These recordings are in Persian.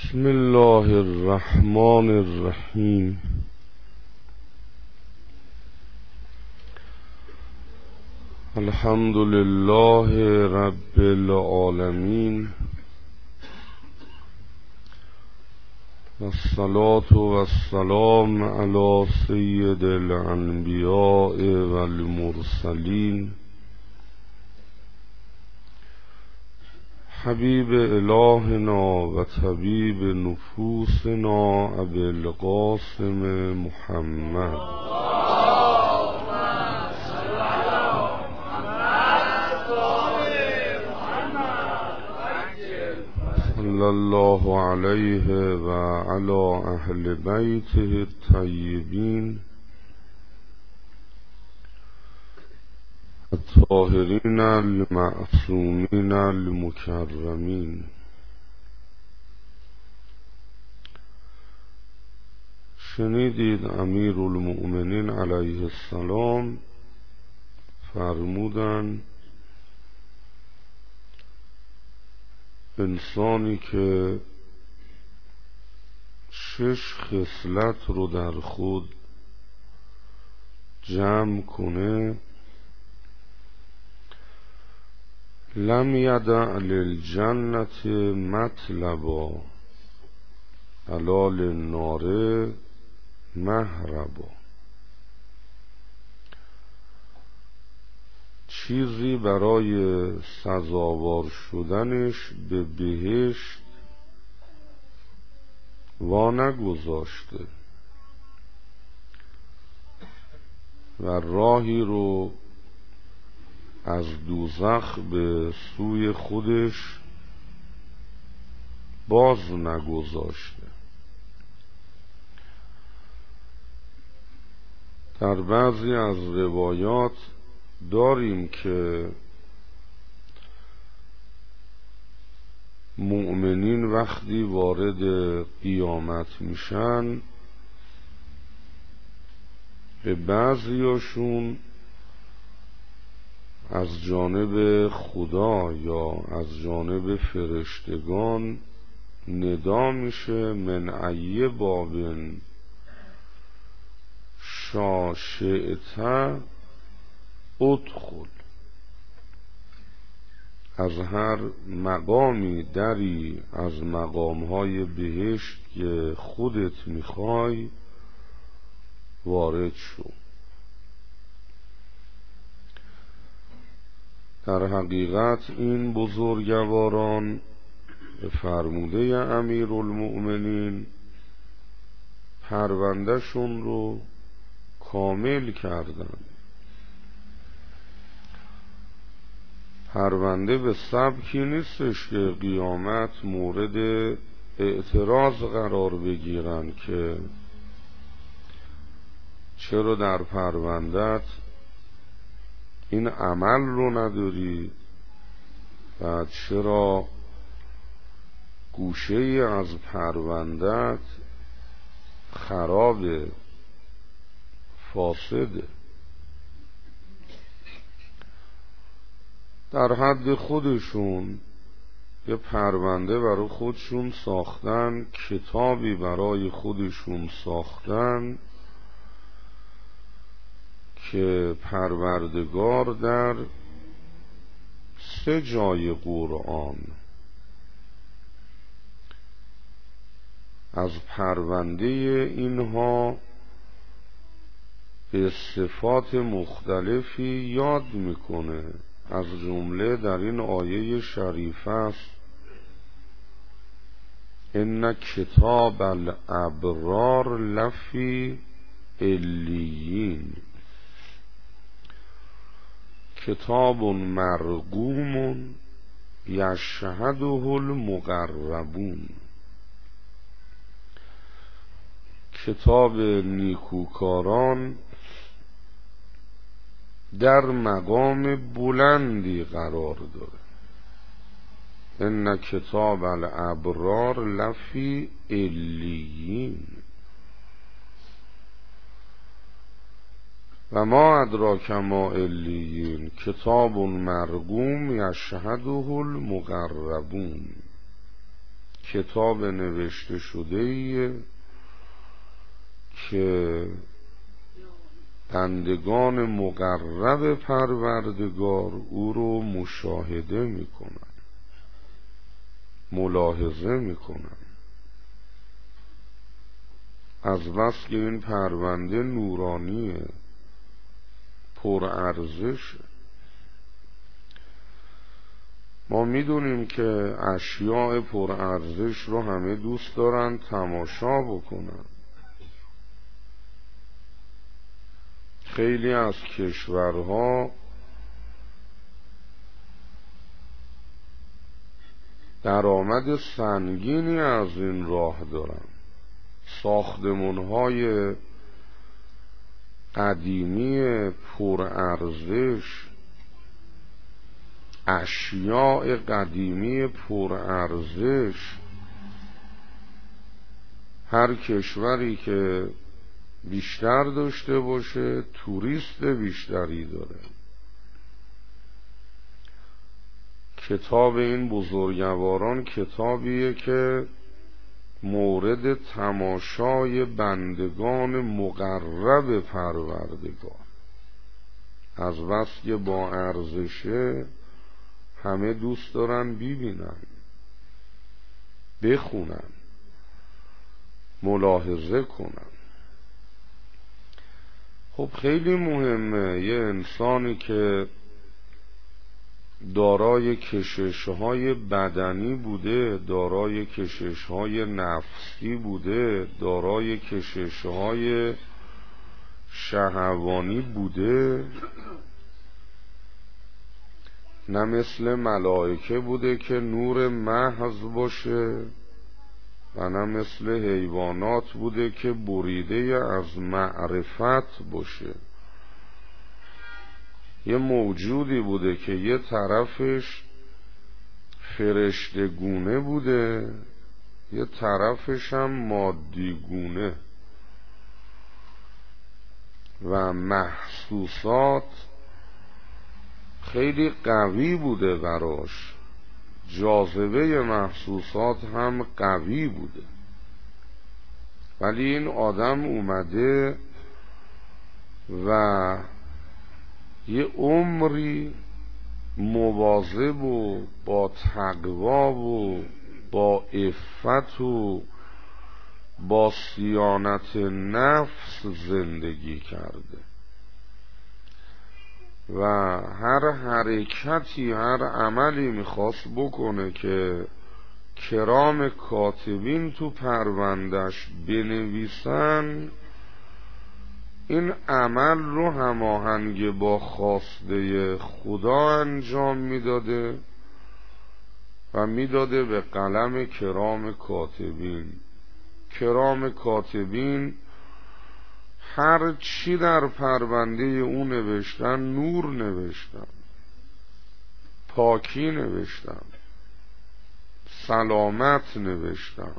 بسم الله الرحمن الرحیم. الحمد لله رب العالمین، والصلاة والسلام علی سید الانبیاء والمرسلین، حبیب الهنا و طبیب نفوسنا ابی القاسم محمد صلی الله علیه و علی اهل بیته الطیبین الطاهرین المعصومین المکرمین. شنیدید امیر المؤمنین علیه السلام فرمودند انسانی که 6 خصلت رو در خود جمع کنه لم یدع للجنة مطلبا ولا للنار مهربا. چیزی برای سزاوار شدنش به بهشت وا نگذاشته و راهی رو از دوزخ به سوی خودش باز نگذاشته. در بعضی از روایات داریم که مؤمنین وقتی وارد قیامت میشن به بعضیاشون از جانب خدا یا از جانب فرشتگان ندا میشه من ای بابن شاشئت ادخل. از هر مقامی دری از مقامهای بهشت که خودت میخوای وارد شو. در حقیقت این بزرگواران به فرموده امیر المؤمنین پرونده شون رو کامل کردن. پرونده به سبکی نیستش که قیامت مورد اعتراض قرار بگیرن که چرا در پروندت این عمل رو نداری و چرا گوشه ای از پروندت خراب فاسده. در حد خودشون یه پرونده برای خودشون ساختن، کتابی برای خودشون ساختن که پروردگار در 3 جای قرآن از پرونده اینها به صفات مختلفی یاد میکنه. از جمله در این آیه شریفه است ان کتاب الابرار لفی علیین، کتاب مرقوم یشهده المقربون. کتاب نیکوکاران در مقام بلندی قرار داره. ان کتاب الابرار لفی علیین و ما ادراک ما علیین کتاب مرقوم یشهده المقربون. کتاب نوشته شده‌ایه که بندگان مقرب پروردگار او رو مشاهده میکنن، ملاحظه میکنن. از بس که این پرونده نورانیه، پرارزشه. ما میدونیم که اشیاء پرارزش رو همه دوست دارن تماشا بکنن. خیلی از کشورها درآمد سنگینی از این راه دارن. ساختمان‌های قدیمی پرارزش، اشیاء قدیمی پرارزش، هر کشوری که بیشتر داشته باشه توریست بیشتری داره. کتاب این بزرگواران کتابیه که مورد تماشای بندگان مقرب پروردگار. از بس که با ارزشه همه دوست دارن ببینن، بخونن، ملاحظه کنن. خب خیلی مهمه یه انسانی که دارای کشش‌های بدنی بوده، دارای کشش‌های نفسی بوده، دارای کشش‌های شهوانی بوده، نه مثل ملائکه بوده که نور محض باشه و نه مثل حیوانات بوده که بریده از معرفت باشه. یه موجودی بوده که یه طرفش فرشتگونه بوده، یه طرفش هم مادیگونه و محسوسات خیلی قوی بوده براش، جاذبه محسوسات هم قوی بوده. ولی این آدم اومده و یه عمری مواظب و با تقوا و با عفت و با صیانت نفس زندگی کرده و هر حرکتی، هر عملی میخواست بکنه که کرام کاتبین تو پروندهش بنویسن، این عمل رو هماهنگ با خواسته خدا انجام میداده و میداده به قلم کرام کاتبین. کرام کاتبین هر چی در پرونده او نوشتن نور نوشتن، پاکی نوشتن، سلامت نوشتن،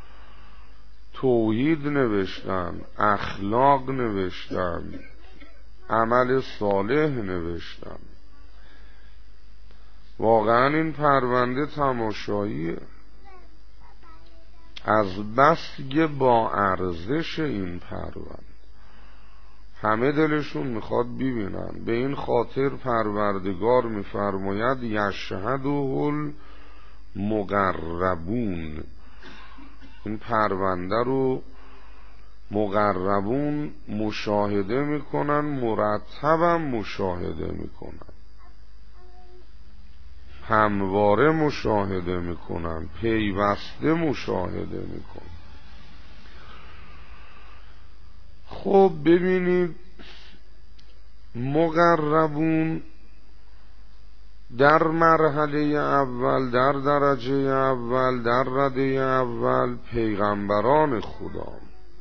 توحید نوشتن، اخلاق نوشتن، عمل صالح نوشتن. واقعا این پرونده تماشاییه. از بس که با ارزش این پرونده همه دلشون میخواد ببینن. به این خاطر پروردگار میفرماید یشهده المقربون. این پرونده رو مقربون مشاهده میکنن، مرتبم مشاهده میکنن، همواره مشاهده میکنن، پیوسته مشاهده میکنن. خب ببینید مقربون در مرحله اول، در درجه اول، در رده اول پیغمبران خدا،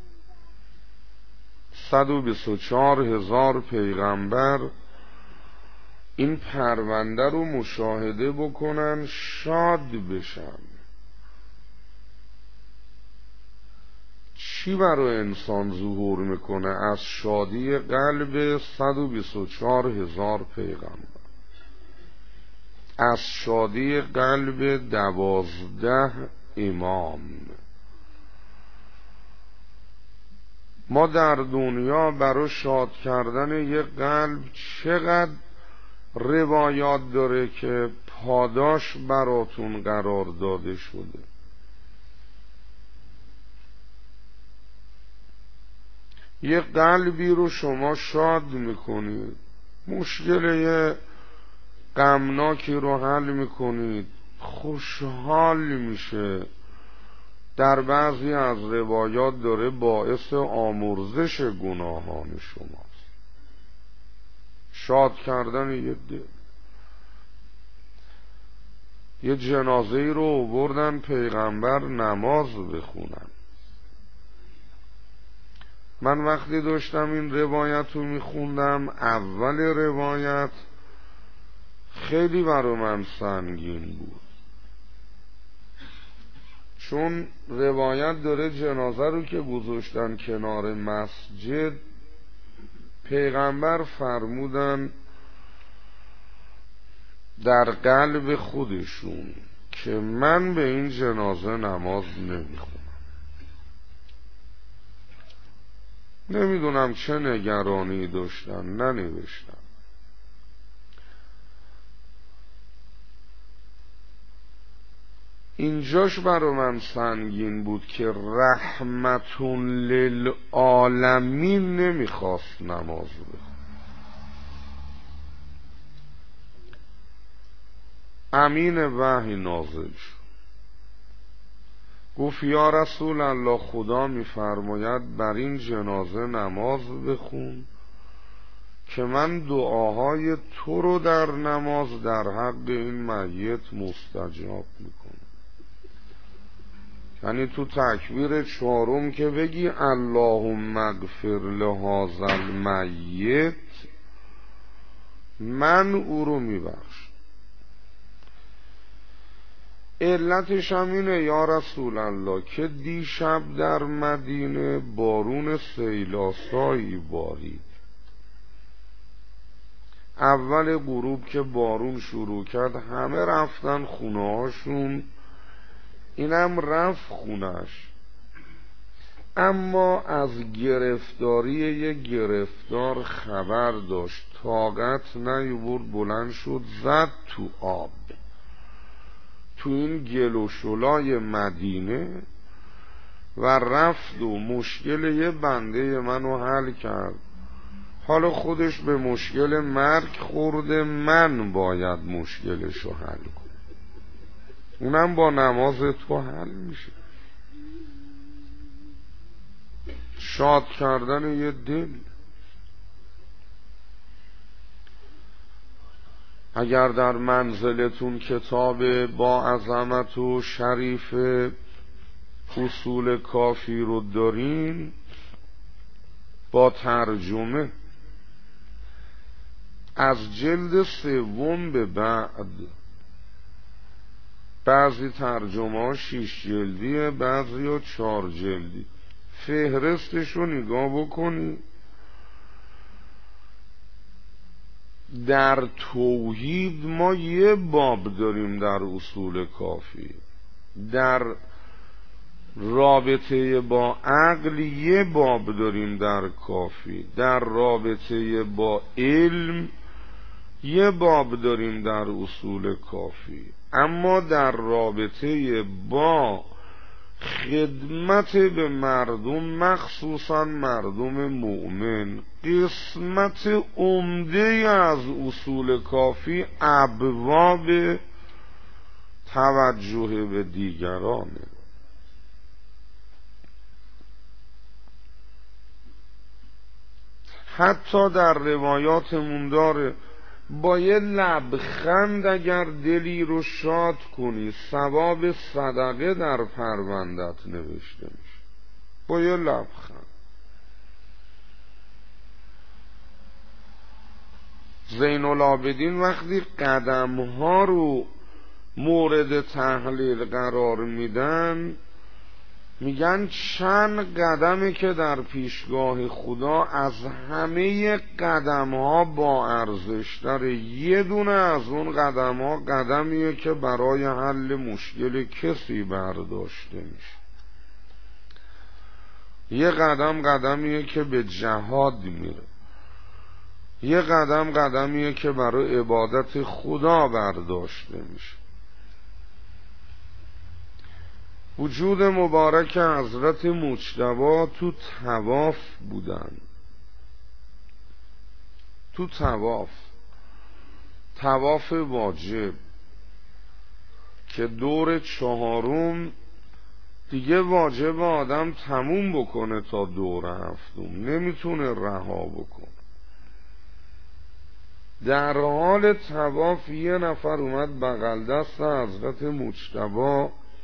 124,000 پیغمبر این پرونده رو مشاهده بکنن، شاد بشن. چی برای انسان ظهور میکنه از شادی قلب 124,000 پیغمبر؟ از شادی قلب 12 امام. ما در دنیا برای شاد کردن یک قلب چقدر روایات داره که پاداش براتون قرار داده شده. یک قلبی رو شما شاد میکنید، مشکل غمناکی رو حل میکنید، خوشحال میشه. در بعضی از روایات داره باعث آمرزش گناهان شماست. شاد کردن یه دل. یه جنازه ای رو آوردن پیغمبر نماز بخونن. من وقتی داشتم این روایت رو میخوندم، اول روایت خیلی برای من سنگین بود، چون روایت داره جنازه رو که گذاشتن کنار مسجد، پیغمبر فرمودن در قلب خودشون که من به این جنازه نماز نمیخونم. نمیدونم چه نگرانی داشتن، ننوشتن. اینجاش برای من سنگین بود که رحمتون للعالمین نمیخواست نماز بخونه. امین وحی نازل شد، گفت یا رسول الله، خدا میفرماید بر این جنازه نماز بخون که من دعاهای تو رو در نماز در حق این میت مستجاب میکنم. یعنی تو تکبیر چهارم که بگی اللهم اغفر لهذا المیت، من او رو میبخشم. علتش هم اینه یا رسول الله که دیشب در مدینه بارون سیلاسایی بارید. اول غروب که بارون شروع کرد همه رفتن خونه هاشون، اینم رفت خونش، اما از گرفتاری یک گرفتار خبر داشت، طاقت نیاورد، بلند شد زد تو آب، تو این گل و شلای مدینه و رفت و مشکل یه بنده منو حل کرد. حالا خودش به مشکل مرگ خورده، من باید مشکلشو حل کنم. اونم با نماز تو حل میشه. شاد کردن یه دل. اگر در منزلتون کتاب با عظمت و شریف اصول کافی رو دارین با ترجمه، از جلد سوم به بعد، بعضی ترجمه ها 6 جلدیه، بعضی ها 4 جلدی، فهرستش رو نگاه بکنی. در توحید ما یه باب داریم در اصول کافی، در رابطه با عقل یه باب داریم در کافی، در رابطه با علم یه باب داریم در اصول کافی، اما در رابطه با خدمت به مردم، مخصوصا مردم مؤمن، قسمت عمده از اصول کافی ابواب توجه به دیگرانه. حتی در روایاتمون داره با یه لبخند اگر دلی رو شاد کنی ثواب صدقه در پروندت نوشته میشه. با یه لبخند. زین العابدین وقتی قدمها رو مورد تحلیل قرار میدن، میگن چند قدمی که در پیشگاه خدا از همه قدم ها با ارزش داره. یه دونه از اون قدم ها قدمیه که برای حل مشکل کسی برداشته میشه. یه قدم قدمیه که به جهاد میره. یه قدم قدمیه که برای عبادت خدا برداشته میشه. وجود مبارک حضرت مجتبی تو طواف بودن. تو طواف واجب که دور چهارم دیگه واجب آدم تموم بکنه تا دور هفتم، نمیتونه رها بکنه. در حال طواف یه نفر اومد بغل دست حضرت مجتبی،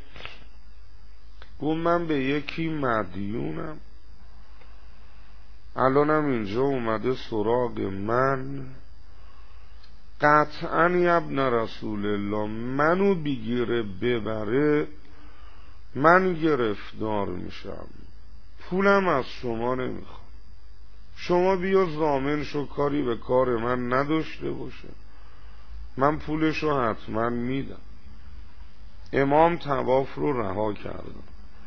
گفت من به یکی مدیونم، الانم اینجا اومده سراغ من، قطعا ابن رسول الله منو بگیره ببره من گرفتار میشم، پولم از شما نمیخوام، شما بیا ضامن شو کاری به کار من نداشته باشه، من پولشو حتما میدم. امام طواف رو رها کردن،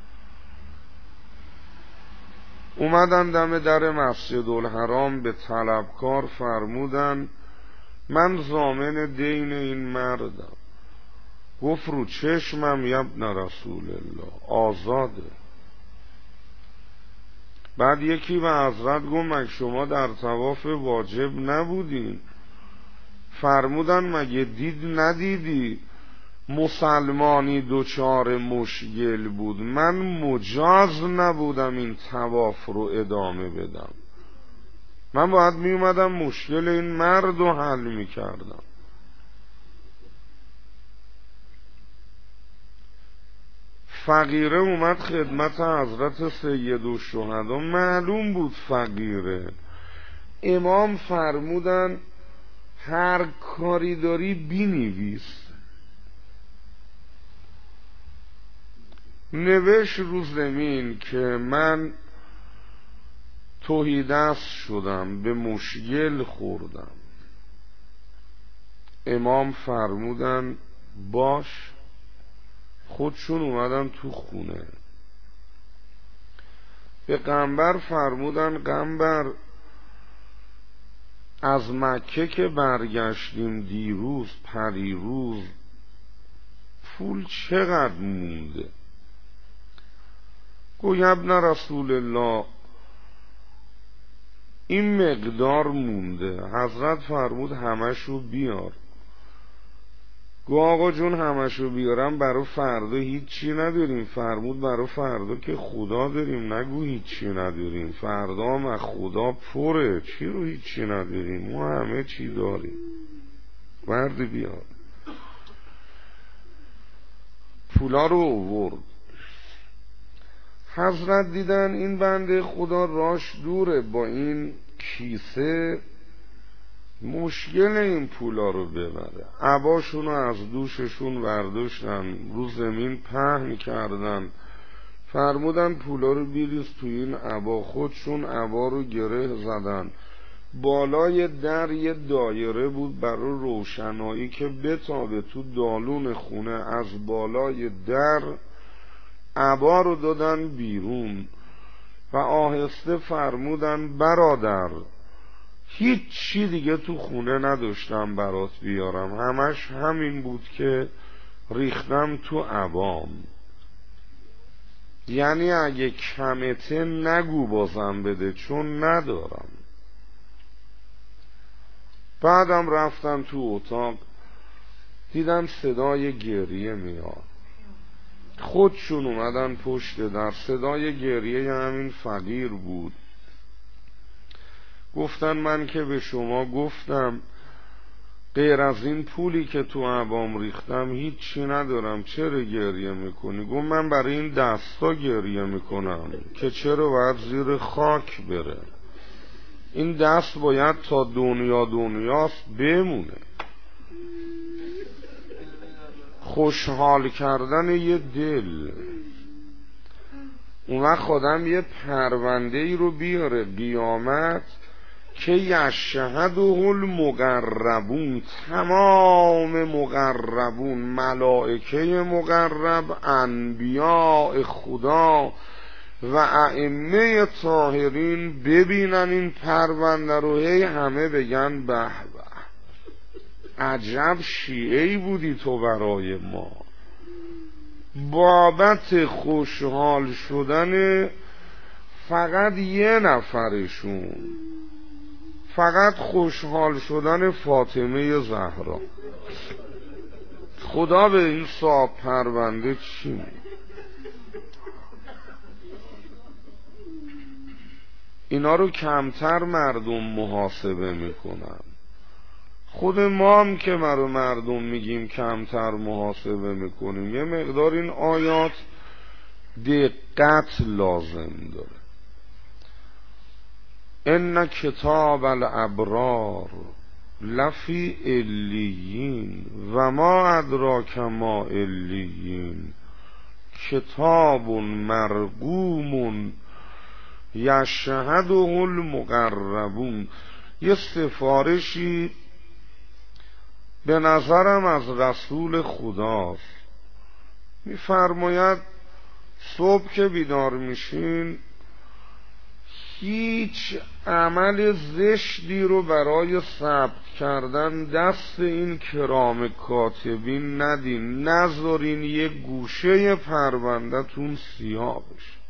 اومدن دم در مسجد الحرام، به طلبکار فرمودن من ضامن دین این مردم. گفت رو چشمم ابن رسول الله، آزاده. بعد یکی به حضرت گفت مگه شما در طواف واجب نبودین؟ فرمودن مگه ندیدی مسلمانی دوچار مشکل بود، من مجاز نبودم این طواف رو ادامه بدم، من باید می اومدم مشکل این مرد رو حل می کردم. فقیره اومد خدمت حضرت سید الشهدا، معلوم بود فقیره. امام فرمودن هر کاری داری بنویس. نوشت رو زمین که من تهیدست شدم، به مشکل خوردم. امام فرمودن باش. خودشون اومدن تو خونه، به قنبر فرمودن قنبر از مکه که برگشتیم دیروز پریروز پول چقدر مونده؟ گوی ابن رسول الله این مقدار مونده. حضرت فرمود همشو بیار. گو آقا جون همشو بیارم برای فردا هیچی نداریم. فرمود برای فردا که خدا داریم، نگو هیچی نداریم، فردا هم از خدا پره، چی رو هیچی نداریم، ما همه چی داریم، مرد بیار. پولا رو آورد. حضرت دیدن این بنده خدا راش دوره، با این کیسه مشکل این پولا رو ببره. عباشون رو از دوششون برداشتن، رو زمین پهن کردن، فرمودن پولا رو بیریز تو این عبا. خودشون عبا رو گره زدن. بالای در یه دایره بود برای روشنایی که بتابه تو دالون خونه. از بالای در عبا رو دادن بیرون و آهسته فرمودن برادر هیچ چی دیگه تو خونه نداشتم برات بیارم، همش همین بود که ریختم تو عبام، یعنی اگه کمته نگو بازم بده چون ندارم. بعدم رفتن تو اتاق، دیدم صدای گریه میاد. خودشون اومدن پشت در، صدای گریه همین فقیر بود. گفتن من که به شما گفتم غیر از این پولی که تو عبام ریختم هیچی ندارم، چرا گریه میکنی؟ گفت من برای این دستا گریه میکنم که چرا باید زیر خاک بره، این دست باید تا دنیاست بمونه. خوشحال کردن یه دل. اون وقت خودم یه پرونده ای رو بیاره قیامت که یشهده المقربون، تمام مقربون، ملائکه مقرب، انبیاء خدا و ائمه طاهرین ببینن این پرونده رو، هی همه بگن به به عجب شیعه‌ای بودی تو برای ما. بابت خوشحال شدن فقط یه نفرشون، فقط خوشحال شدن فاطمه زهرا، خدا به این صاحب پرونده چی میگه؟ اینا رو کمتر مردم محاسبه میکنن. خود ما هم که مردم میگیم کمتر محاسبه میکنیم. یه مقدار این آیات دقت لازم داره. ان کتاب الابرار لفی علیین و ما ادراک ما علیین کتاب مرقوم یشهده المقربون. یه سفارشی به نظرم از رسول خداست، میفرماید صبح که بیدار میشین هیچ عمل زشتی رو برای ثبت کردن دست این کرام کاتبین ندین، نذارین یه گوشه پرونده‌تون سیاه بشه،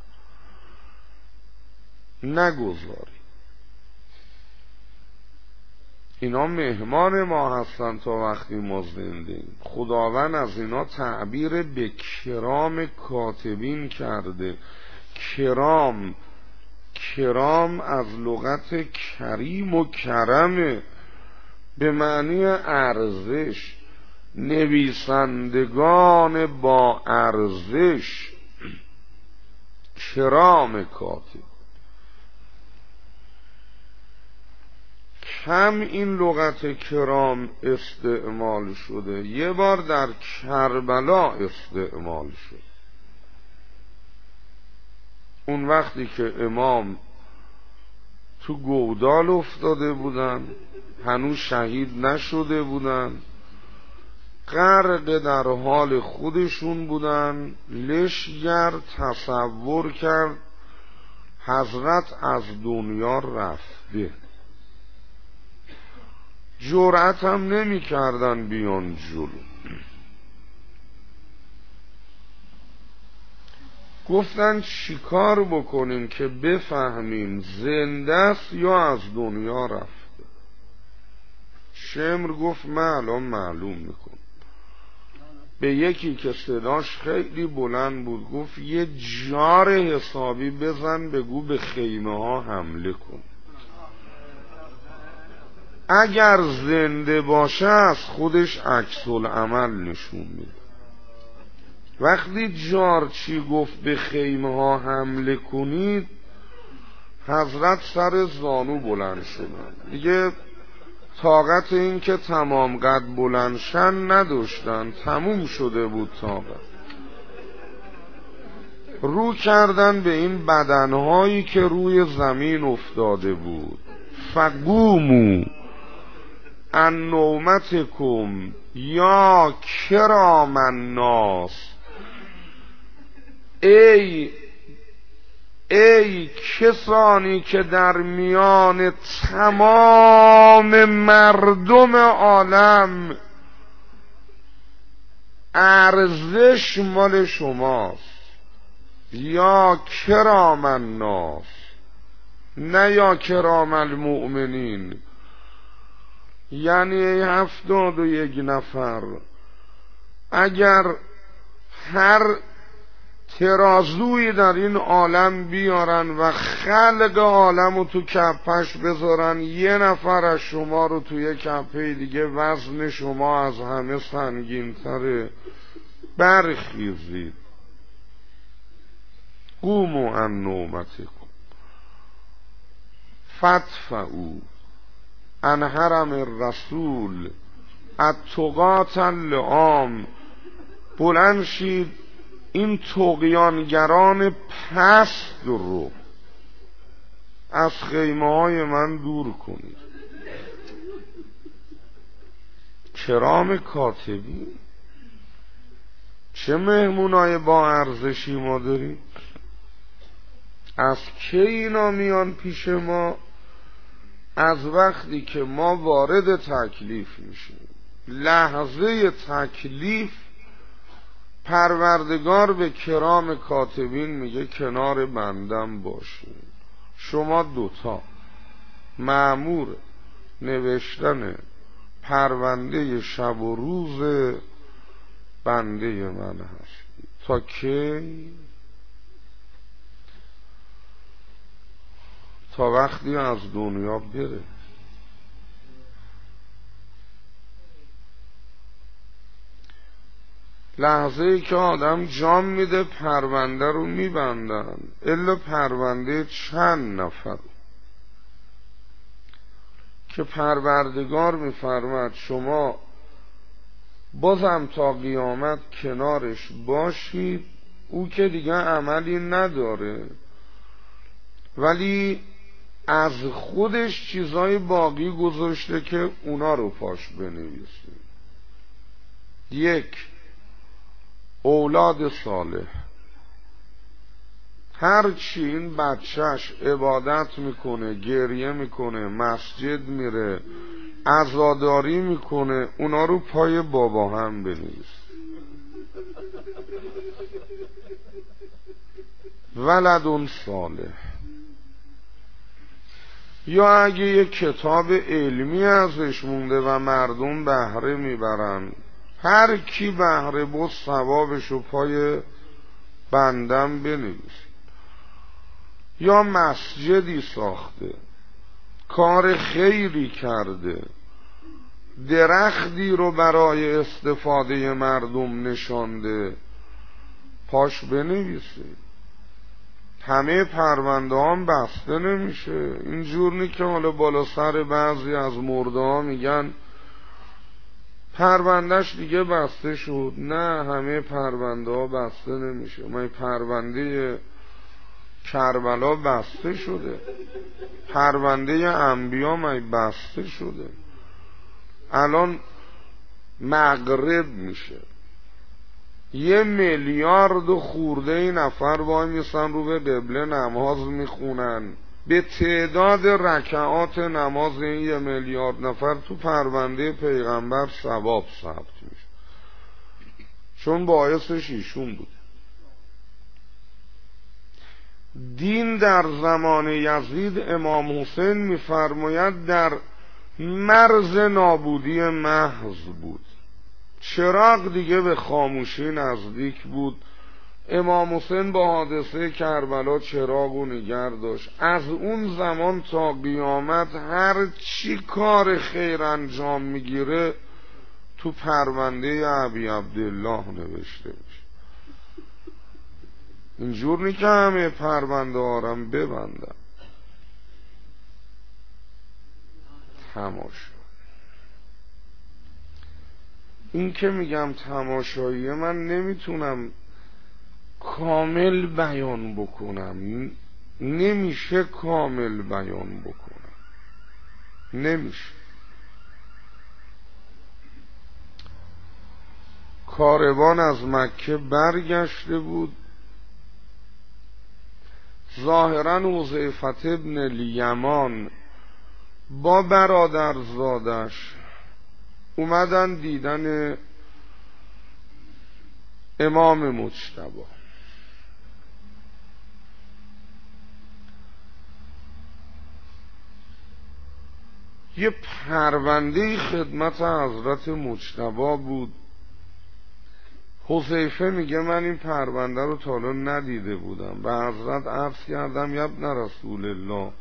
نگذارین. اینا مهمان ما هستن تا وقتی ما زنده‌ایم. خداوند از اینا تعبیر به کرام کاتبین کرده. کرام از لغت کریم و کرمه، به معنی ارزش، نویسندگان با ارزش، کرام کاتب. کم این لغت کرام استعمال شده، یه بار در کربلا استعمال شد. اون وقتی که امام تو گودال افتاده بودن، هنوز شهید نشده بودن، غرق در حال خودشون بودن، لشگر تصور کرد حضرت از دنیا رفته، جرأت هم نمی کردن بیان جلو. گفتن چیکار بکنیم که بفهمیم زنده است یا از دنیا رفته؟ شمر گفت من الان معلوم میکنم. به یکی که صداش خیلی بلند بود گفت یه جار حسابی بزن بگو به خیمه ها حمله کن. اگر زنده باشه از خودش عکس العمل نشون میده. وقتی جارچی گفت به خیمه ها حمله کنید، حضرت سر زانو بلند شدن، دیگه طاقت این که تمام قد بلند شن نداشتن، تموم شده بود طاقت. رو کردن به این بدنهایی که روی زمین افتاده بود. فقومو ان نومتکم یا کرام الناس، ای کسانی که در میان تمام مردم عالم ارزش مال شماست. یا کرام الناس، نه یا کرام المؤمنین. یعنی 71 نفر اگر هر ترازوی در این عالم بیارن و خلق عالم رو تو کپش بذارن، یه نفر از شما رو توی کپه دیگه وزن شما از همه سنگین تره، برخیزید. قوموا عن نومتکم فادفعوا عن حرم الرسول التقاة اللئام. بلند شید این طغیانگران پست رو از خیمه های من دور کنید. کرام کاتبین، چه مهمونای با ارزشی ما داریم. از کی اینا میان پیش ما؟ از وقتی که ما وارد تکلیف میشیم. لحظه تکلیف پروردگار به کرام کاتبین میگه کنار بندم باشین. شما دوتا مأمور نوشتن پرونده شب و روز بنده من هستی. تا کی؟ تا وقتی از دنیا بره. لحظه ای که آدم جام میده پرونده رو میبندن. الا پرونده چند نفر که پروردگار میفرماد شما بازم تا قیامت کنارش باشید. او که دیگه عملی نداره، ولی از خودش چیزای باقی گذاشته که اونا رو پاش بنویسه. یک، اولاد صالح. هرچی این بچهش عبادت میکنه، گریه میکنه، مسجد میره، عزاداری میکنه، اونا رو پای بابا هم بنویس. ولد صالح. یا اگه یک کتاب علمی ازش مونده و مردم بهره میبرن، هر کی بهره بود ثوابشو پای بندم بنویس. یا مسجدی ساخته، کار خیری کرده، درختی رو برای استفاده مردم نشانده، پاش بنویسه. همه پرونده هم بسته نمیشه. اینجور نی که حالا بالا سر بعضی از مرده ها میگن پروندهش دیگه بسته شد. نه، همه پرونده ها بسته نمیشه. ما پرونده کربلا بسته شده، پرونده انبیا بسته شده. الان مغرب میشه، 1 میلیارد خورده نفر وای میسن رو به قبله نماز میخونن. به تعداد رکعات نماز این 1 میلیارد نفر تو پرونده پیغمبر ثواب ثبت میشه، چون باعثش ایشون بود. دین در زمان یزید امام حسین میفرماید در مرز نابودی محض بود. چراغ دیگه به خاموشی نزدیک بود. امام حسین با حادثه کربلا چراغ و نگر داشت. از اون زمان تا قیامت هر چی کار خیر انجام میگیره تو پرونده ابی عبدالله نوشته میشه. اینجور نی که همه پرونده آرم ببندم. تماشا. این که میگم تماشایی، من نمیتونم کامل بیان بکنم. نمیشه کامل بیان بکنم، نمیشه. کاروان از مکه برگشته بود. ظاهرا حذیفه ابن الیمان با برادرزادش اومدن دیدن امام مجتبی. یه پرونده خدمت حضرت مجتبی بود. حذیفه میگه من این پرونده رو تا حالا ندیده بودم. به حضرت عرض کردم یا ابن رسول الله،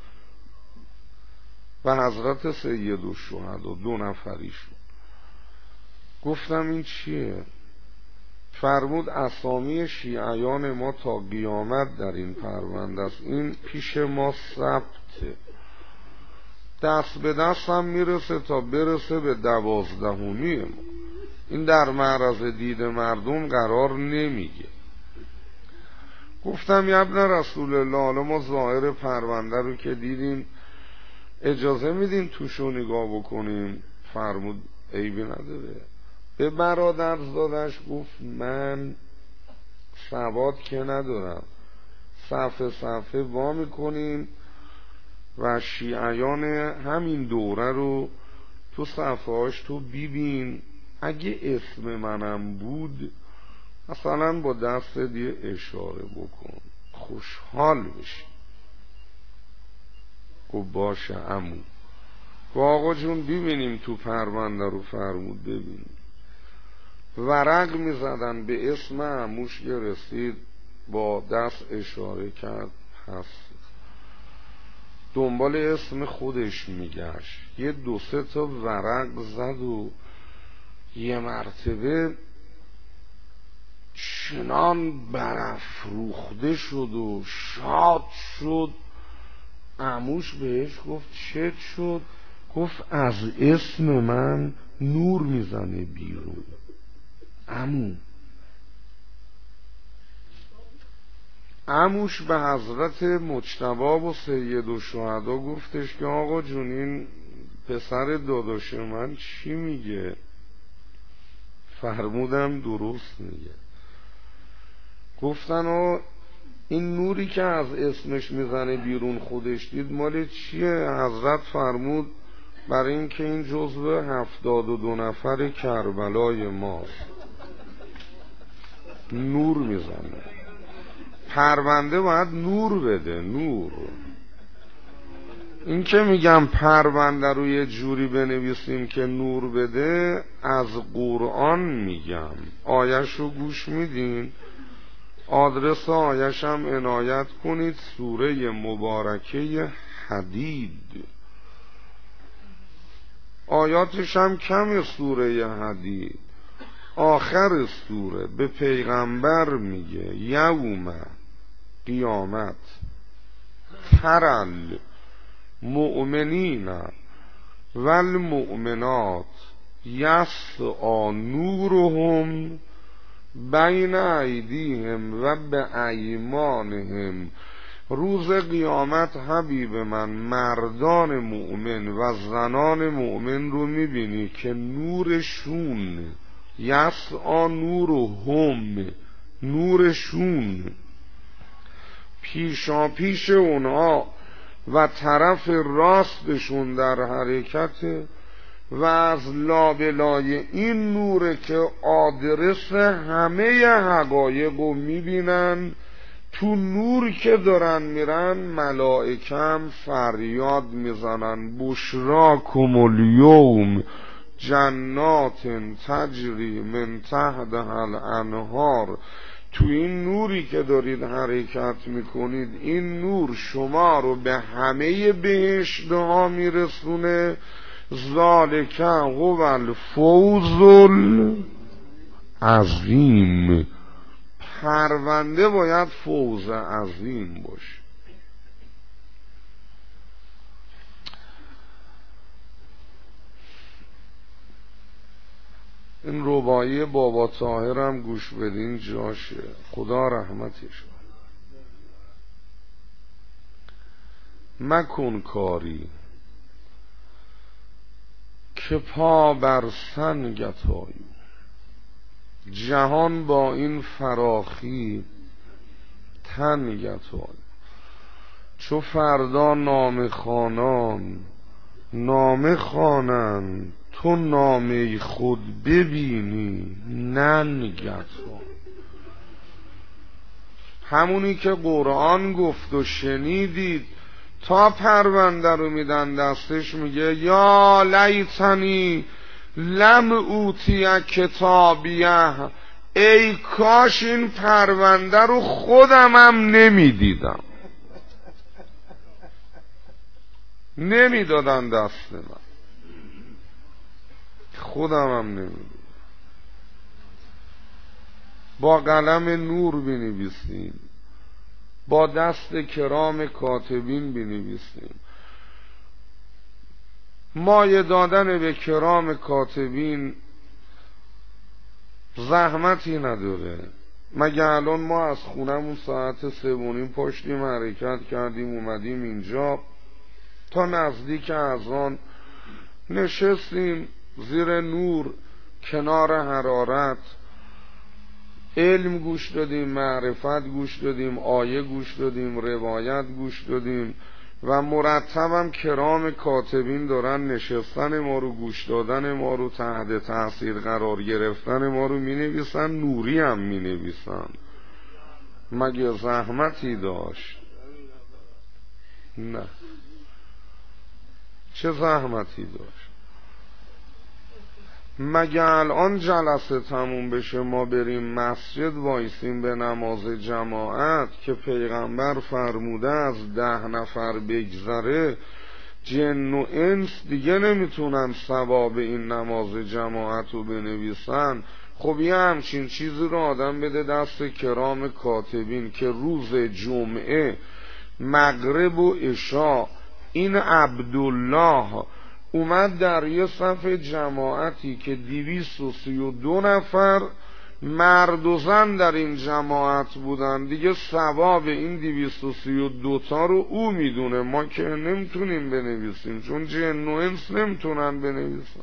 و حضرت سید الشهدا 2 نفریشون. گفتم این چیه؟ فرمود اسامی شیعیان ما تا قیامت در این پرونده است. این پیش ما ثبته، دست به دست هم میرسه تا برسه به 12 ما. این در معرض دید مردم قرار نمیگه. گفتم یا ابن رسول الله، حالا ما ظاهر پرونده رو که دیدیم، اجازه میدین توشو نگاه بکنیم؟ فرمود عیبی نداره. به برادرزادش گفت من سواد که ندارم، صفحه صفحه وا میکنیم و شیعیان همین دوره رو تو صفحهاش تو ببین، اگه اسم منم بود مثلا با دست دیگه اشاره بکن، خوشحال بشی. گفت باشه عمو. گفت آقا جون ببینیم تو پرونده رو. فرمود ببینیم. ورق میزدن به اسم عموش که رسید، با دست اشاره کرد هست. دنبال اسم خودش میگشت، یه 2-3 تا ورق زد و یه مرتبه چنان برافروخته شد و شاد شد. عموش بهش گفت چه شد؟ گفت از اسم من نور میزنه بیرون عمو. عموش به حضرت مجتبی و سید الشهدا گفتش که آقا جون این پسر داداش من چی میگه؟ فرمودم درست میگه. گفتن این نوری که از اسمش میزنه بیرون خودش دید مال چیه؟ حضرت فرمود برای این که این جزو 72 نفر کربلای ماست، نور میزنه. پرونده باید نور بده، نور. این که میگم پرونده رو یه جوری بنویسیم که نور بده، از قرآن میگم. آیش رو گوش میدین؟ آدرس آیش هم عنایت کنید، سوره مبارکه حدید. آیاتش هم کم سوره حدید. آخر سوره به پیغمبر میگه یوم قیامت ترل مؤمنین والمؤمنات یسعی نورهم بین ایدیهم و به ایمانهم. روز قیامت حبیب من مردان مؤمن و زنان مؤمن رو میبینی که نورشون یسعی نورهم، نورشون پیشا پیش اونها و طرف راستشون در حرکت، و از لابلای این نوره که آدرس همه حقایق رو میبینن. تو نور که دارن میرن ملائکه هم فریاد میزنن بشراکم الیوم جنات تجری من تحتها الانهار. تو این نوری که دارید حرکت میکنید، این نور شما رو به همه بهشت‌ها میرسونه. ذالک هو الفوز العظیم. پرونده باید فوز عظیم باشه. این رباعی بابا طاهرم گوش بدین جاشه، خدا رحمتش کنه. مکن کاری که پا بر سنگت آیو، جهان با این فراخی تنگت آیو. چو فردا نامه خوانان نامه خوانند، تو نامه خود ببینی ننگت آیو. همونی که قرآن گفت و شنیدید، تا پرونده رو میدن دستش میگه یا لیتنی لم اوتی کتابیه، ای کاش این پرونده رو خودمم نمیدیدم، نمیدادن دست من، خودمم نمیدیدم. با قلم نور بنویسیم، با دست کرام کاتبین بنویسیم. مایه دادن به کرام کاتبین زحمتی نداره. مگه الان ما از خونمون ساعت 3:30 پشتیم حرکت کردیم اومدیم اینجا تا نزدیک اذان نشستیم زیر نور کنار حرارت، علم گوش دادیم، معرفت گوش دادیم، آیه گوش دادیم، روایت گوش دادیم و مرتبم کرام کاتبین دارن نشستن ما رو، گوش دادن ما رو، تحت تاثیر قرار گرفتن ما رو می نویسن، نوری هم می نویسن. مگه زحمتی داشت؟ نه، چه زحمتی داشت؟ مگه الان جلسه تموم بشه ما بریم مسجد وایسیم به نماز جماعت که پیغمبر فرموده از 10 نفر بگذره جن و انس دیگه نمیتونن ثواب این نماز جماعت رو بنویسن؟ خب یه همچین چیزی رو آدم بده دست کرام کاتبین که روز جمعه مغرب و عشاء این عبدالله اومد در یه صف جماعتی که 232 نفر مرد و زن در این جماعت بودن، دیگه ثواب این 232 تا رو او میدونه، ما که نمیتونیم بنویسیم چون جن و انس نمیتونن بنویسن.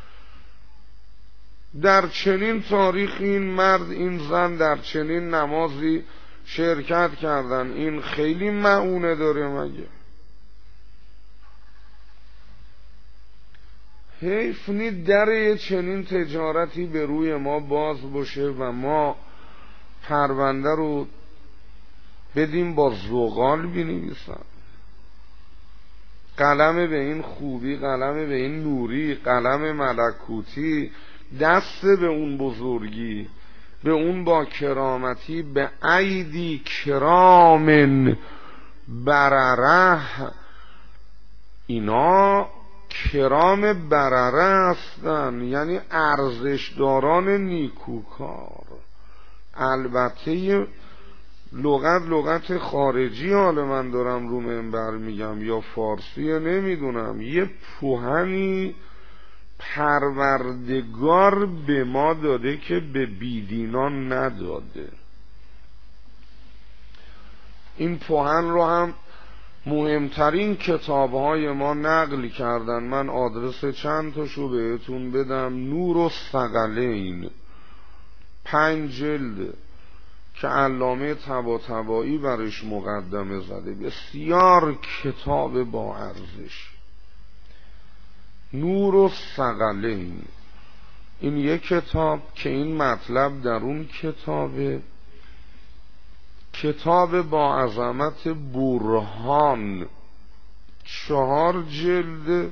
در چنین تاریخی این مرد این زن در چنین نمازی شرکت کردن، این خیلی معونه داره مگه؟ حیف نی در چنین تجارتی به روی ما باز باشه و ما پرونده رو بدیم با زغال بنویسن. قلم به این خوبی، قلم به این نوری، قلم ملکوتی، دست به اون بزرگی، به اون با کرامتی، به ایدی کرام برره. اینا کرام برره هستن، یعنی ارزشداران نیکوکار. البته لغت خارجی حالا من دارم رو منبر میگم یا فارسی نمیدونم، یه پوهنی پروردگار به ما داده که به بیدینان نداده. این پوهن رو هم مهمترین کتابهای ما نقل کردن. من آدرس چند تاشو بهتون بدم. نور الثقلین 5 جلد که علامه طباطبایی برش مقدمه زده، بسیار کتاب با ارزش. نور الثقلین این یک کتاب که این مطلب در اون کتابه. کتاب با عظمت برهان 4 جلد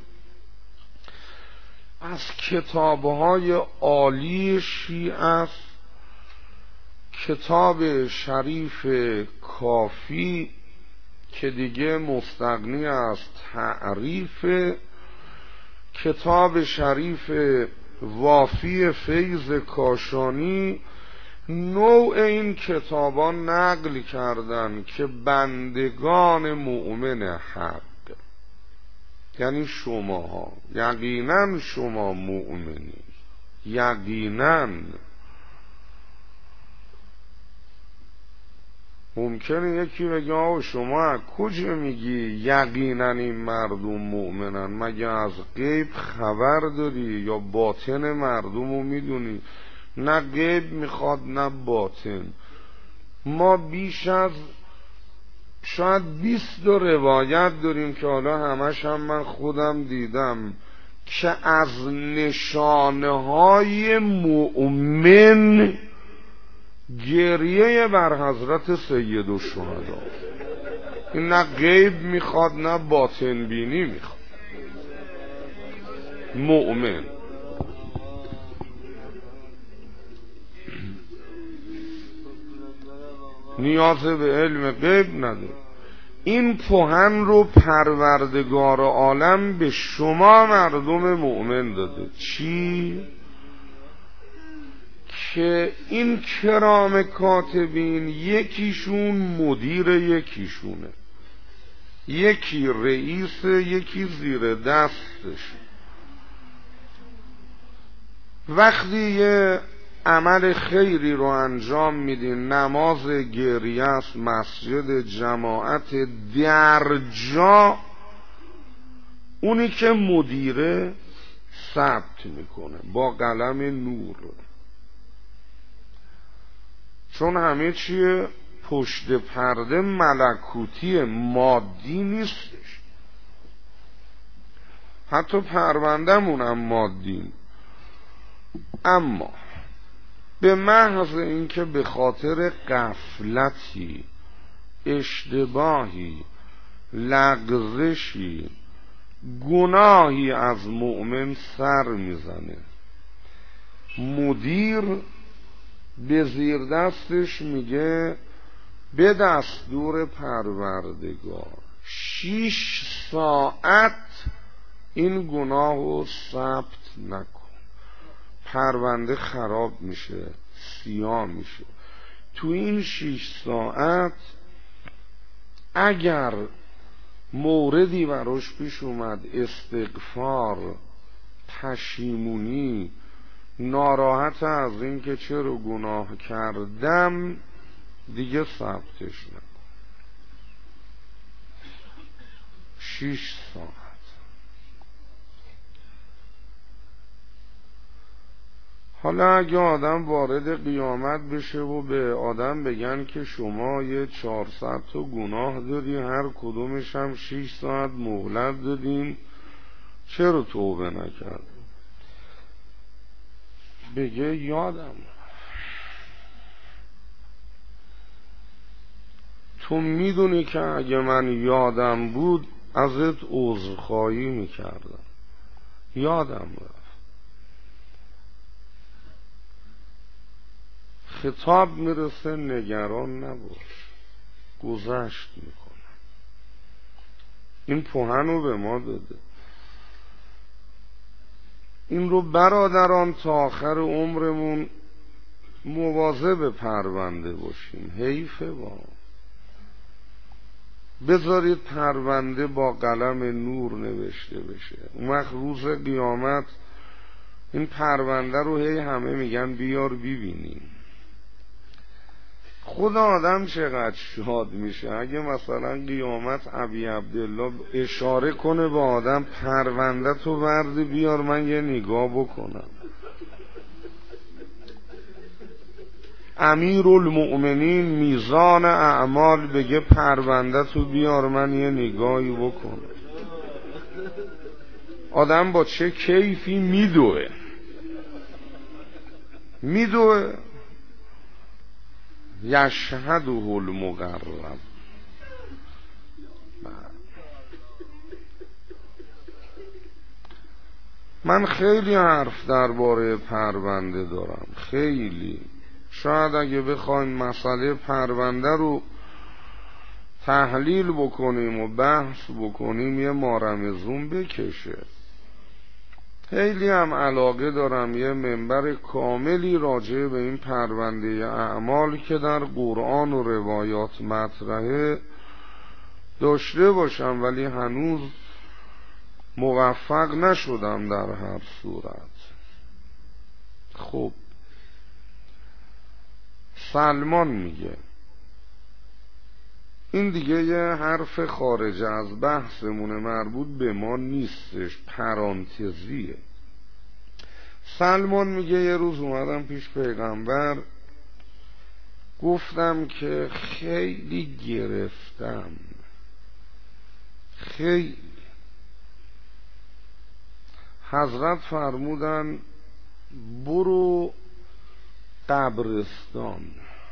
از کتابهای عالی شیعه است. کتاب شریف کافی که دیگه مستغنی از تعریف، کتاب شریف وافی فیض کاشانی، نوع این کتابان نقل کردن که بندگان مؤمن حق، یعنی شماها، یقینا شما مؤمنی، یقینا. ممکنه یکی بگه آقا شما از کجا میگی یقینا این مردم مؤمنن؟ مگه از غیب خبر داری یا باطن مردم رو میدونی؟ نه غیب میخواد نه باطن. ما بیش از شاید 20 روایت داریم که حالا همش هم من خودم دیدم که از نشانهای مؤمن گریه بر حضرت سید الشهدا. این نه غیب میخواد نه باطن بینی میخواد. مؤمن نیاز به علم غیب نداره. این پوهن رو پروردگار عالم به شما مردم مؤمن داده. چی؟ که این کرام کاتبین یکیشون مدیر یکیشونه، یکی رئیس یکی زیر دستش. وقتی یه عمل خیری رو انجام میدین، نماز گریه است، مسجد، جماعت، در جا اونی که مدیره ثبت میکنه با قلم نور، چون همه چیه پشت پرده ملکوتی مادی نیستش. حتی پرونده‌مون هم مادی، اما به محض اینکه به خاطر غفلتی، اشتباهی، لغزشی، گناهی از مؤمن سر میزنه، مدیر به زیر دستش میگه به دستور پروردگار 6 ساعت این گناه رو ثبت نکن، پرونده خراب میشه، سیاه میشه. تو این 6 ساعت اگر موردی براش پیش اومد، استغفار، پشیمونی، ناراحت از این که چرا گناه کردم، دیگه ثبتش نکن. 6 ساعت. حالا اگه آدم وارد قیامت بشه و به آدم بگن که شما یه 400 تا گناه داری، هر کدومش هم 6 ساعت مهلت دادین، چرا توبه نکرد؟ بگه یادم. تو میدونی که اگه من یادم بود ازت عذرخواهی میکردم، یادم رفت. خطاب میرسه نگران نباش، گذشت میکنم. این پوهنو به ما داده. این رو برادران تا آخر عمرمون مواظب پرونده باشیم. حیفه بذارید پرونده با قلم نور نوشته بشه، اون وقت روز قیامت این پرونده رو همه میگن بیار ببینیم. خدا آدم چقدر شاد میشه اگه مثلا قیامت ابی عبدالله اشاره کنه به آدم پرونده تو ورد بیار من یه نگاه بکنم. امیرالمؤمنین میزان اعمال بگه پرونده تو بیار من یه نگاهی بکنم. آدم با چه کیفی میدوه یشهده المقرب. من خیلی حرف درباره پرونده دارم، خیلی. شاید اگه بخوایم مسئله پرونده رو تحلیل بکنیم و بحث بکنیم یه مارمزون بکشه. خیلی هم علاقه دارم یه منبر کاملی راجع به این پرونده اعمال که در قرآن و روایات مطرحه داشته باشم، ولی هنوز موفق نشدم در هر صورت. خب سلمان میگه این دیگه یه حرف خارج از بحثمونه، مربوط به ما نیستش، پرانتزیه. سلمان میگه یه روز اومدم پیش پیغمبر، گفتم که خیلی گرفتم، خیلی. حضرت فرمودن برو قبرستان،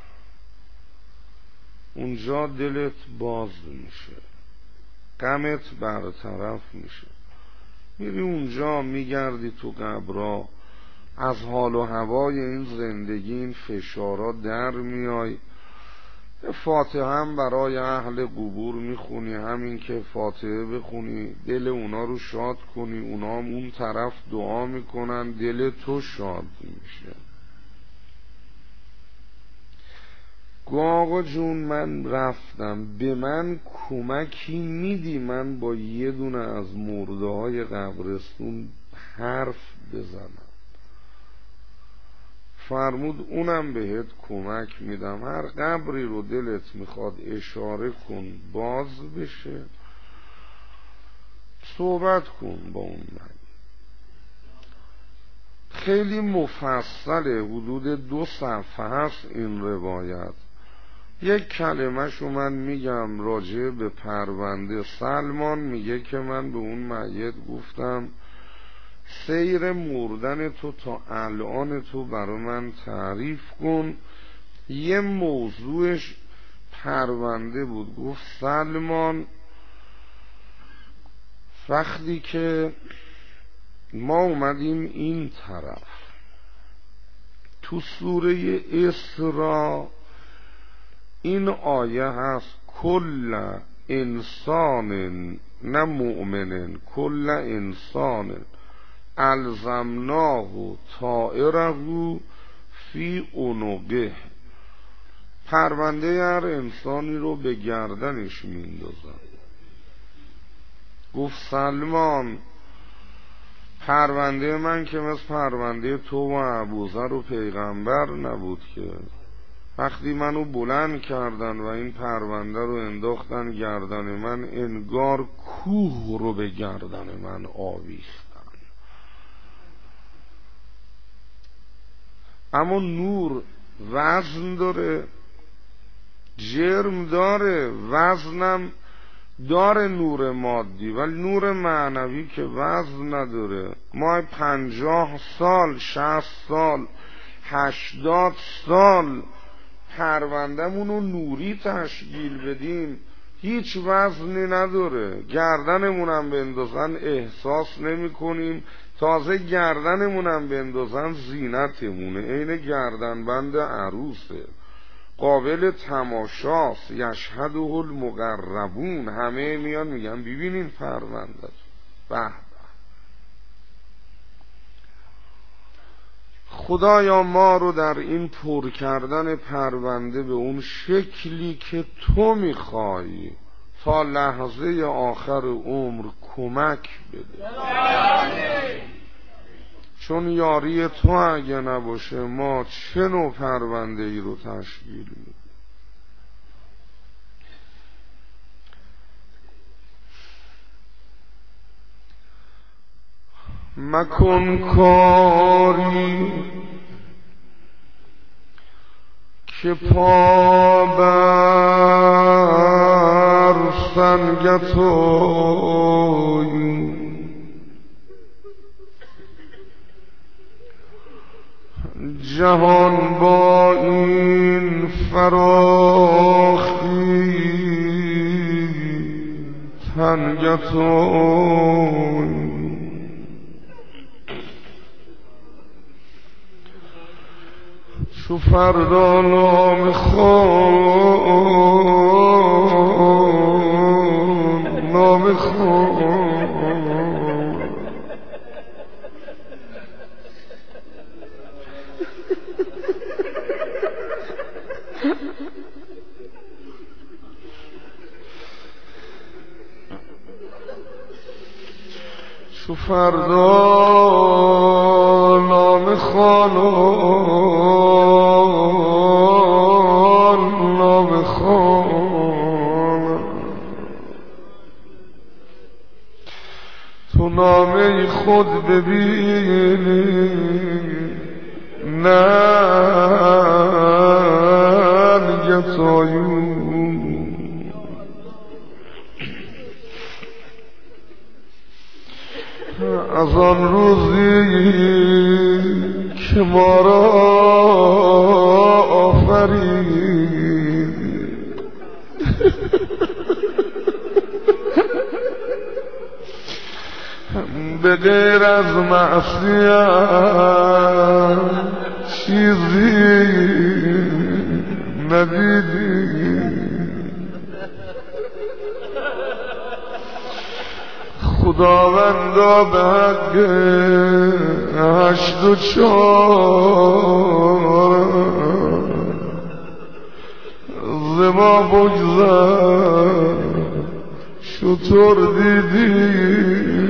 اونجا دلت باز میشه، غمت برطرف میشه. میری اونجا میگردی تو قبرا، از حال و هوای این زندگی، این فشارا در میای. فاتحه هم برای اهل قبور میخونی، همین که فاتحه بخونی دل اونا رو شاد کنی، اونا هم اون طرف دعا میکنن، دل تو شاد میشه. آقا جون من رفتم، به من کمکی میدی من با یه دونه از مرده های قبرستون حرف بزنم؟ فرمود اونم بهت کمک میدم. هر قبری رو دلت میخواد اشاره کن باز بشه، صحبت کن با اون من. خیلی مفصله، حدود 2 صفحه هست این روایت. یک کلمه شو من میگم راجع به پرونده. سلمان میگه که من به اون میت گفتم سیر مردن تو تا الان تو برای من تعریف کن. یه موضوعش پرونده بود. گفت سلمان وقتی که ما اومدیم این طرف تو سوره اسراء این آیه هست کل انسان نه مؤمن کل انسان الزمناه طائره فی عنقه، پرونده هر انسانی رو به گردنش میندازن. گفت سلمان پرونده من که مثل پرونده تو و ابوذر و پیغمبر نبود که وقتی منو بلند کردن و این پرونده رو انداختن گردن من انگار کوه رو به گردن من آویختن. اما نور وزن داره، جرم داره، وزنم داره نور مادی، ولی نور معنوی که وزن نداره. ما 50 سال 60 سال 80 سال پرونده‌مونو نوری تشکیل بدیم هیچ وزنی نداره. گردنمونم بندازن احساس نمی کنیم، تازه گردنمونم بندازن زینتمونه، عین گردنبند عروسه، قابل تماشاست. یشهده المقربون، همه میان میگن ببینین پرونده. به خدایا ما رو در این پر کردن پرونده به اون شکلی که تو میخوای تا لحظه آخر عمر کمک بده، چون یاری تو اگه نباشه ما چه نوع پرونده ای رو تشکیل میدیم. مکن کاری که پا بر سنگتوی، جهان با این فراخی تنگتوی. چو فردا نام خون نام خون چو فردا نام خانان نام خان، تو نامه خود ببینی ننگتایون. از آن روزی که ما را آفرید به غیر از معصیت چیزی ندیدی. خداوندا به حق 8 و 4 ز ما بگذر، شطور دیدی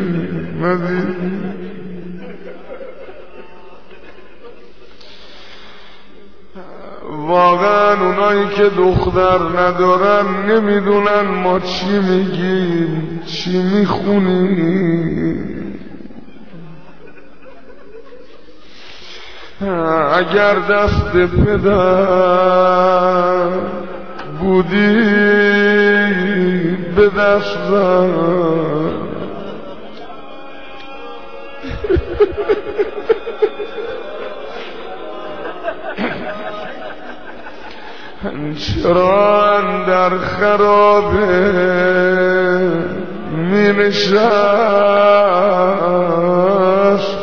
ندیدی. واقعا اونایی که دختر ندارن نمیدونن ما چی میگیم چی میخونیم. اگر دست پدر بودی به دست زن، چرا اندر خرابه می نشست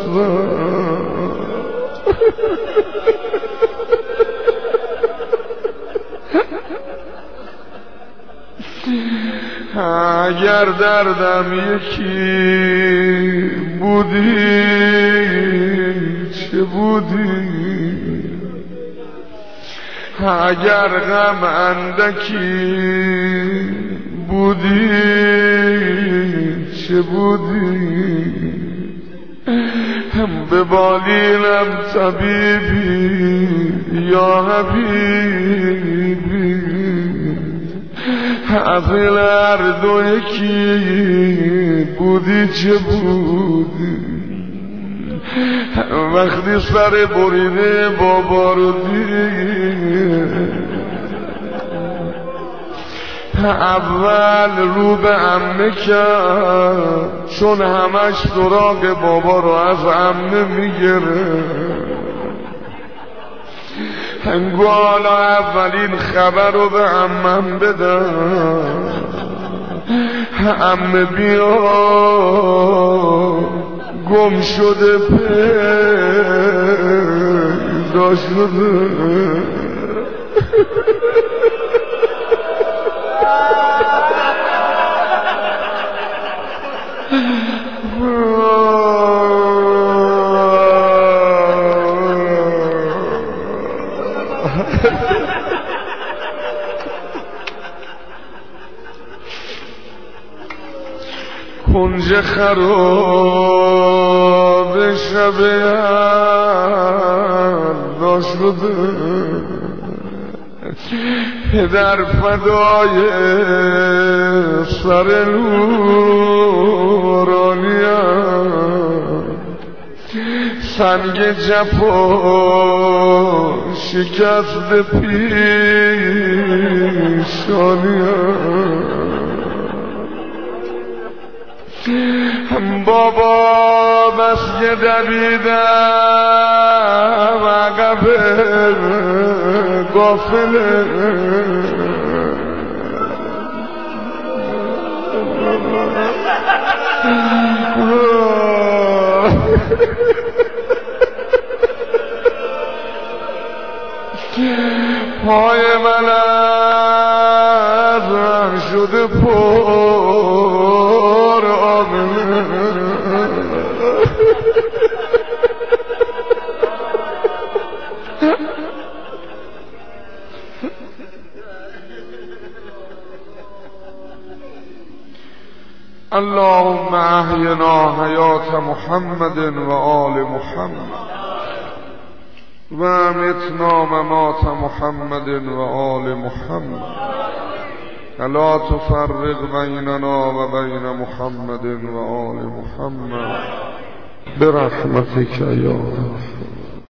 اگر دردم یکی بودی چه بودی، اگر غم اندکی بودی چه بودی، به بالینم طبیبی یا حبیبی، از این هر دو یکی بودی چه بودی. وقتی سر بریده بابا رو دید، اول رو به عمه کرد چون همش سراغ بابا رو از عمه میگره. گو حالا اولین خبر رو به عمم بدم، عمه بیا گم شده پیدا شده. کنج خراب شب یلدا شده، پدر فدای سر نورانیم، سنگ جفا شکست پیشانیم. بابا بس که دویدم عقب غافله، پای من از هم شده پر آب. اللهم احینا حیات محمد و آل محمد و امتنا ممات محمد و آل محمد، لا تفرق بیننا و بین محمد و آل محمد برحمتک یا